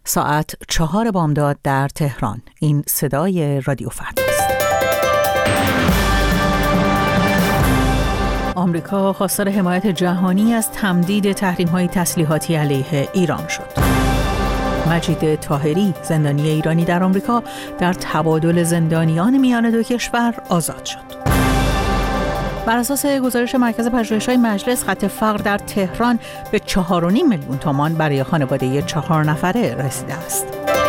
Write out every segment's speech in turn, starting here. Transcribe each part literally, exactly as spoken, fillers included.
ساعت چهار بامداد در تهران. این صدای رادیو فردا است. آمریکا خواستار حمایت جهانی از تمدید تحریم‌های تسلیحاتی علیه ایران شد. مجید طاهری، زندانی ایرانی در آمریکا، در تبادل زندانیان میان دو کشور آزاد شد. بر اساس گزارش مرکز پژوهش‌های مجلس، خط فقر در تهران به چهار و نیم میلیون تومان برای خانواده چهار نفره رسیده است.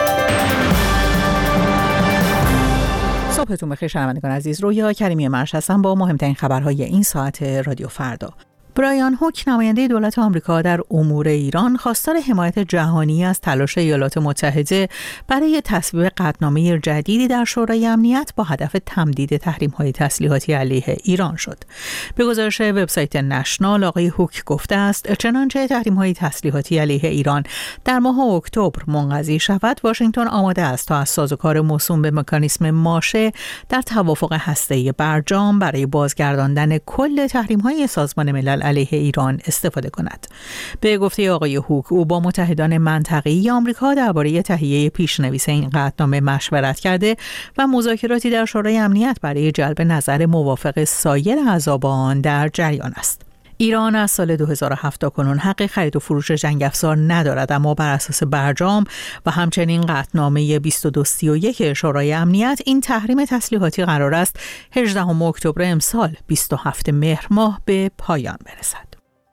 صبحتون بخیر شنوندگان عزیز. رویا کریمی مرش هستم با مهمترین خبرهای این ساعت رادیو فردا. برایان هوک، نماینده دولت آمریکا در امور ایران، خواستار حمایت جهانی از تلاش ایالات متحده برای تصویب قطعنامه جدیدی در شورای امنیت با هدف تمدید تحریم‌های تسلیحاتی علیه ایران شد. به گزارش وبسایت نشنال، آقای هوک گفته است چنانچه تحریم‌های تسلیحاتی علیه ایران در ماه اکتبر منقضی شود، واشنگتن آماده است تا از سازوکار موسوم به مکانیسم ماشه در توافق هسته‌ای برجام برای بازگرداندن کل تحریم‌های سازمان ملل علیه ایران استفاده کند. به گفته آقای هوک، او با متحدان منطقه‌ای آمریکا درباره تهیه پیشنویس این قطعنامه مشورت کرده و مذاکراتی در شورای امنیت برای جلب نظر موافق سایر اعضا با آن در جریان است. ایران از سال دو هزار و هفت تا کنون حق خرید و فروش جنگ افزار ندارد، اما بر اساس برجام و همچنین قطعنامه بیست و دو سی و یک شورای امنیت، این تحریم تسلیحاتی قرار است هجدهم اکتبر امسال بیست و هفتم مهر ماه به پایان برسد.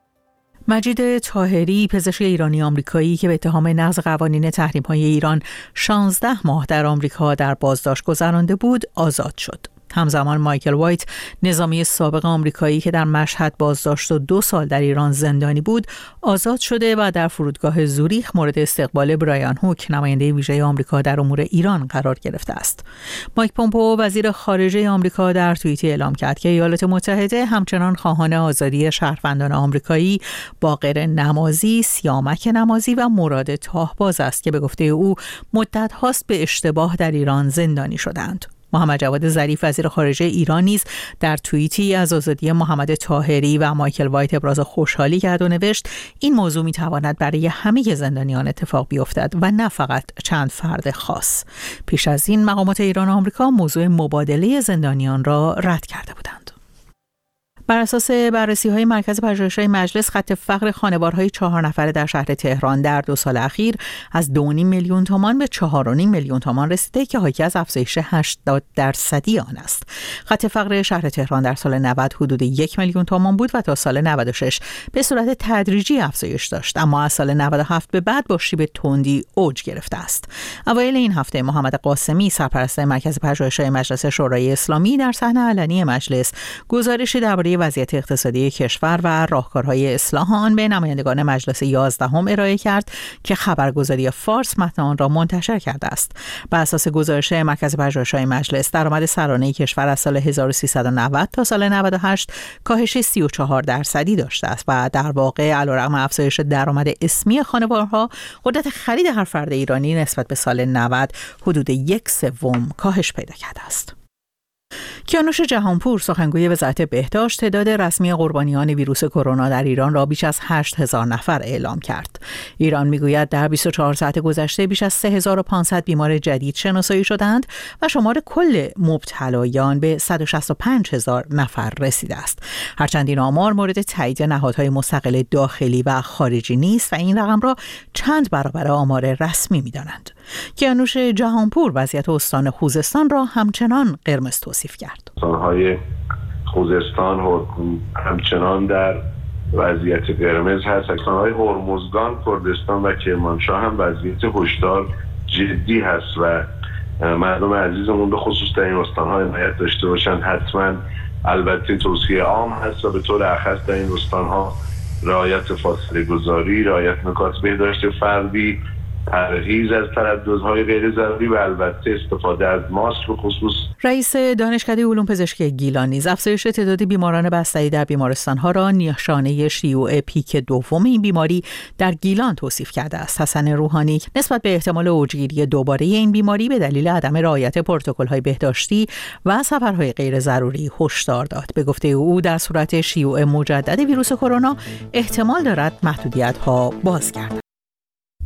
مجید طاهری، پزشک ایرانی آمریکایی که به اتهام نقض قوانین تحریم‌های ایران شانزده ماه در آمریکا در بازداشت گذرانده بود، آزاد شد. همزمان مایکل وایت، نظامی سابق آمریکایی که در مشهد بازداشت و دو سال در ایران زندانی بود، آزاد شده و در فرودگاه زوریخ مورد استقبال برایان هوک، نماینده ویژه آمریکا در امور ایران، قرار گرفته است. مایک پومپئو، وزیر خارجه آمریکا، در توییتی اعلام کرد که ایالات متحده همچنان خواهان آزادی شهروندان آمریکایی باقر نمازی، سیامک نمازی و مراد تاهباز است که به گفته او مدت هاست به اشتباه در ایران زندانی شدند. محمد جواد ظریف، وزیر خارجه ایران، نیز در توییتی از آزادی محمد طاهری و مایکل وایت ابراز خوشحالی کرد و نوشت این موضوع میتواند برای همه زندانیان اتفاق بیفتد و نه فقط چند فرد خاص. پیش از این مقامات ایران و آمریکا موضوع مبادله زندانیان را رد کرده بودند. بر اساس بررسی‌های مرکز پژوهش‌های مجلس، خط فقر خانوارهای چهار نفره در شهر تهران در دو سال اخیر از دو و نیم میلیون تومان به چهار و نیم میلیون تومان رسیده که حاکی از افزایش هشتاد درصدی آن است. خط فقر شهر تهران در سال نود حدود یک میلیون تومان بود و تا سال نود و شش به صورت تدریجی افزایش داشت، اما از سال نود و هفت به بعد با شیب تندی اوج گرفته است. اوایل این هفته محمد قاسمی، سرپرست مرکز پژوهش‌های مجلس شورای اسلامی، در صحنه علنی مجلس گزارشی درباره وضعیت اقتصادی کشور و راهکارهای اصلاح آن به نمایندگان مجلس یازدهم ارائه کرد که خبرگزاری فارس متن آن را منتشر کرده است. بر اساس گزارش مرکز پژوهش‌های مجلس، درآمد سرانه کشور از سال هزار و سیصد و نود تا سال نود و هشت کاهش سی و چهار درصدی داشته است و در واقع علیرغم افزایش درآمد اسمی خانوارها، قدرت خرید هر فرد ایرانی نسبت به سال نود حدود یک سوم کاهش پیدا کرده است. کیانوش جهانپور، سخنگوی وزارت بهداشت، تعداد رسمی قربانیان ویروس کرونا در ایران را بیش از هشت هزار نفر اعلام کرد. ایران میگوید در بیست و چهار ساعت گذشته بیش از سه هزار و پانصد بیمار جدید شناسایی شدند و شمار کل مبتلایان به صد و شصت و پنج هزار نفر رسیده است. هرچند این آمار مورد تایید نهادهای مستقل داخلی و خارجی نیست و این رقم را چند برابر آمار رسمی می‌دانند. کیانوش جهانپور وضعیت استان خوزستان را همچنان قرمز توصیف کرد. استان‌های خوزستان و همچنان در وضعیت قرمز هست. استان‌های هرمزگان، کردستان و کرمانشاه هم وضعیت هشدار جدی هست و مردم عزیزمون به خصوص در این استان‌ها عنایت داشته باشند. حتما البته توصیه عام هست و به طور اخص در این استان‌ها رعایت فاصله گذاری، رعایت نکات بهداشت فردی، پرهیز از ترددهای غیر ضروری و البته استفاده از ماسک به خصوص. رئیس دانشکده علوم پزشکی گیلان نیز افزایش تعداد بیماران بستری در بیمارستان‌ها را نشانه شیوع پیک دوم این بیماری در گیلان توصیف کرده است. حسن روحانی نسبت به احتمال اوجگیری دوباره این بیماری به دلیل عدم رعایت پروتکل‌های بهداشتی و سفرهای غیر ضروری هشدار داد. به گفته او در صورت شیوع مجدد ویروس کرونا احتمال دارد محدودیت‌ها بازگردد.